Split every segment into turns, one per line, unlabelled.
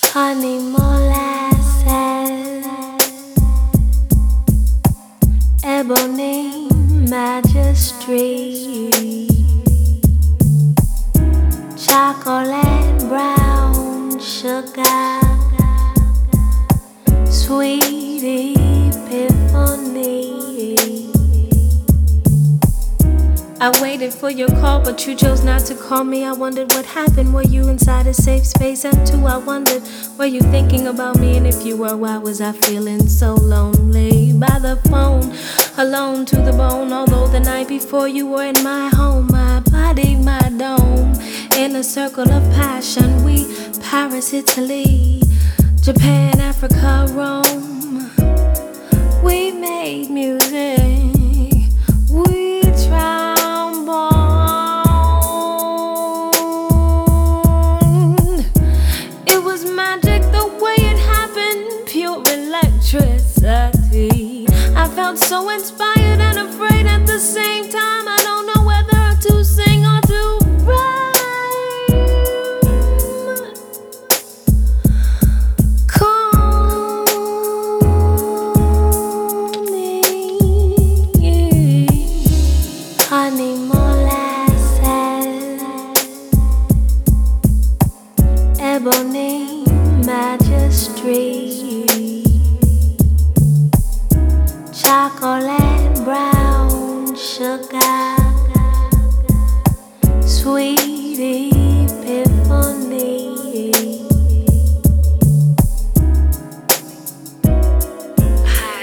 Honey molasses, ebony magistry, chocolate brown sugar, sweet epiphany. I waited for your call, but you chose not to call me. I wondered what happened. Were you inside a safe space? And two, I wondered, were you thinking about me? And if you were, why was I feeling so lonely? By the phone, alone to the bone. Although the night before you were in my home, my body, my dome. In a circle of passion, we Paris, Italy, Japan, Africa, Rome. We made music. We tried. Electricity. I felt so inspired and afraid at the same time. I don't know whether to sing or to rhyme. Call me honey molasses, ebony magistry, chocolate brown sugar, sweet epiphany.
Hi,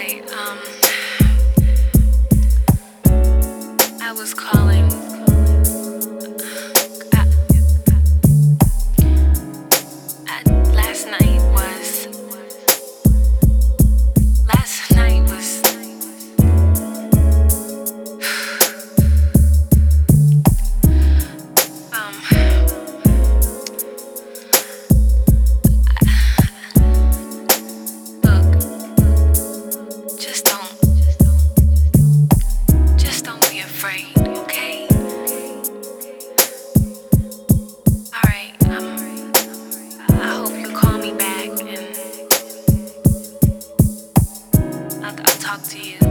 I was calling. Last night was Just don't be afraid, okay? Alright, I hope you call me back and I'll talk to you.